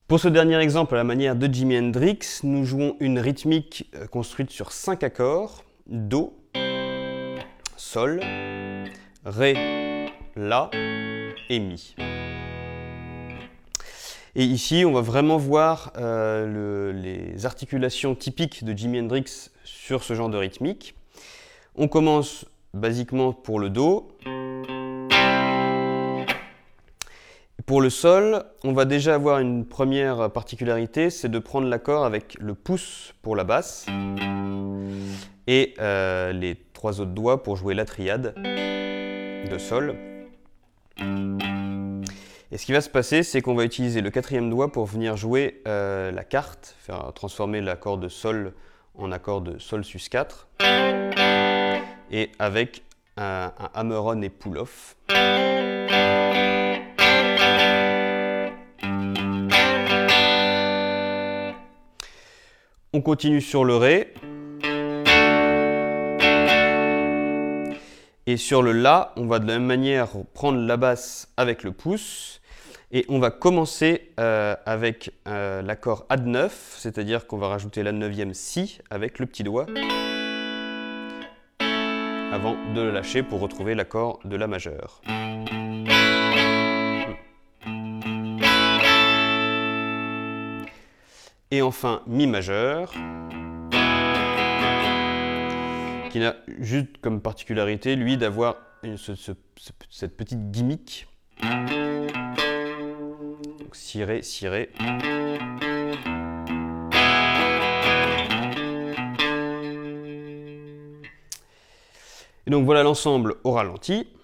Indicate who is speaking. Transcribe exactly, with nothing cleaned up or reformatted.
Speaker 1: Pour ce dernier exemple, à la manière de Jimi Hendrix, nous jouons une rythmique construite sur cinq accords: Do, Sol, Ré, La et Mi. Et ici, on va vraiment voir euh, le, les articulations typiques de Jimi Hendrix sur ce genre de rythmique. On commence basiquement pour le Do. Pour le Sol, on va déjà avoir une première particularité, c'est de prendre l'accord avec le pouce pour la basse et euh, les trois autres doigts pour jouer la triade de Sol. Et ce qui va se passer, c'est qu'on va utiliser le quatrième doigt pour venir jouer euh, la quarte, faire transformer l'accord de Sol en accord de Sol sus quatre, et avec un, un hammer-on et pull-off. On continue sur le Ré. Et sur le La, on va de la même manière prendre la basse avec le pouce. Et on va commencer euh, avec euh, l'accord Ad neuf, c'est-à-dire qu'on va rajouter la neuvième Si avec le petit doigt, avant de le lâcher pour retrouver l'accord de La majeure. Et enfin Mi majeur, qui a juste comme particularité, lui, d'avoir ce, ce, cette petite gimmick. Donc Si Ré, Si Ré. Et donc voilà l'ensemble au ralenti.